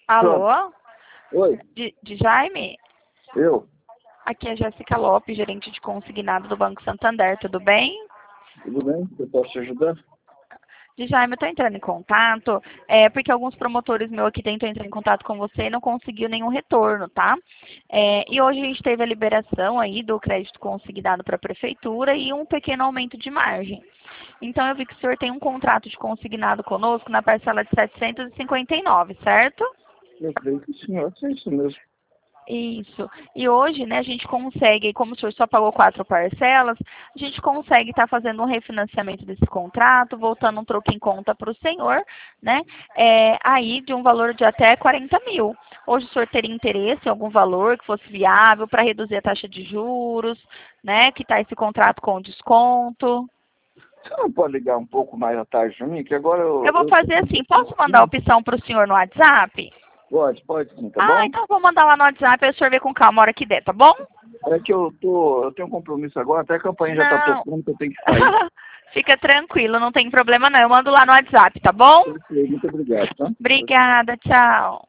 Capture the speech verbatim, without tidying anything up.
Pronto. Alô? Oi, De, de Jaime? eu. Aqui é Jéssica Lopes, gerente de consignado do Banco Santander, tudo bem? Tudo bem? Eu posso te ajudar? De Jaime, eu estou entrando em contato, é, porque alguns promotores meus aqui tentam entrar em contato com você e não conseguiu nenhum retorno, tá? É, e hoje a gente teve a liberação aí do crédito consignado para a prefeitura e um pequeno aumento de margem. Então eu vi que o senhor tem um contrato de consignado conosco na parcela de setecentos e cinquenta e nove, certo? Eu creio que sim, é isso mesmo. Isso. E hoje, né, a gente consegue, como o senhor só pagou quatro parcelas, a gente consegue estar fazendo um refinanciamento desse contrato, voltando um troco em conta para o senhor, né, é, aí de um valor de até quarenta mil. Hoje o senhor teria interesse em algum valor que fosse viável para reduzir a taxa de juros, né, que está esse contrato com desconto. Você não pode ligar um pouco mais à tarde para mim? Que agora eu... Eu vou eu... fazer assim, posso mandar a opção para o senhor no WhatsApp? Pode, pode sim, tá Ah, bom? então eu vou mandar lá no WhatsApp, aí o senhor vê com calma a hora que der, tá bom? É que eu tô... Eu tenho um compromisso agora, até a campanha já tá Não. tocando que eu tenho que sair. Fica tranquilo, não tem problema não. Eu mando lá no WhatsApp, tá bom? Muito obrigado, tá? Obrigada, tchau.